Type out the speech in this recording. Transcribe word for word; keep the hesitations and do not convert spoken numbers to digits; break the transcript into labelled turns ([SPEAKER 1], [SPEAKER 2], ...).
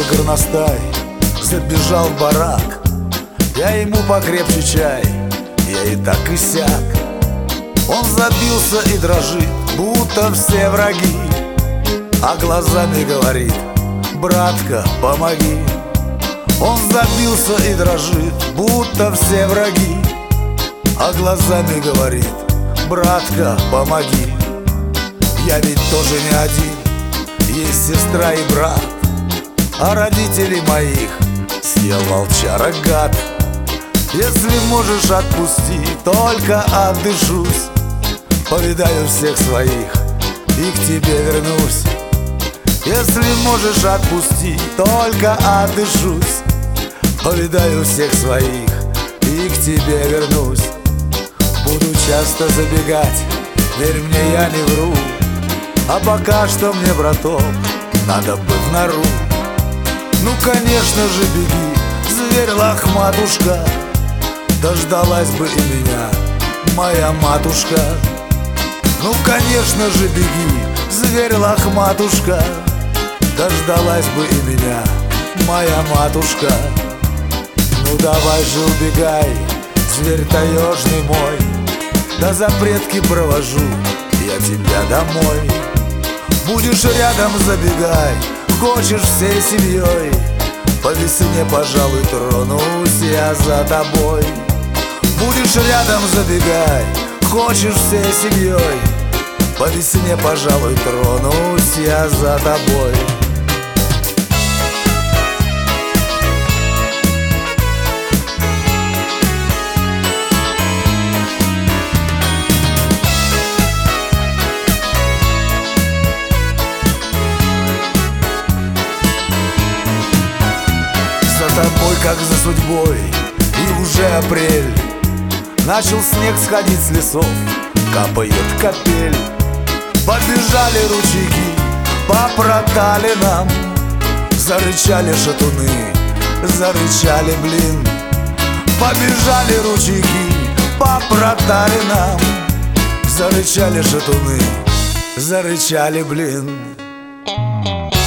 [SPEAKER 1] горностай забежал в барак. Я ему покрепче чай, я и так и сяк. Он забился и дрожит, будто все враги, а глазами говорит: братка, помоги. Он забился и дрожит, будто все враги, а глазами говорит: братка, помоги. Я ведь тоже не один, есть сестра и брат, а родителей моих съел волчара гад. Если можешь, отпусти, только отдышусь, повидаю всех своих и к тебе вернусь. Если можешь, отпусти, только отдышусь, повидаю всех своих и к тебе вернусь. Буду часто забегать, верь мне, я не вру, а пока что мне, браток, надо бы в нору. Ну, конечно же, беги, зверь лохматушка, дождалась бы и меня моя матушка. Ну, конечно же, беги, зверь лохматушка, дождалась бы и меня моя матушка. Ну, давай же убегай, зверь таежный мой, до запретки провожу я тебя домой. Будешь рядом, забегай, хочешь всей семьей, по весне, пожалуй, тронусь я за тобой. Будешь рядом, забегай, хочешь всей семьей, по весне, пожалуй, тронусь я за тобой. За тобой, как за судьбой, и уже апрель. Начал снег сходить с лесов, капает капель. Побежали ручейки по проталинам, зарычали шатуны, зарычали, блин. Побежали ручейки по проталинам, зарычали шатуны, зарычали, блин.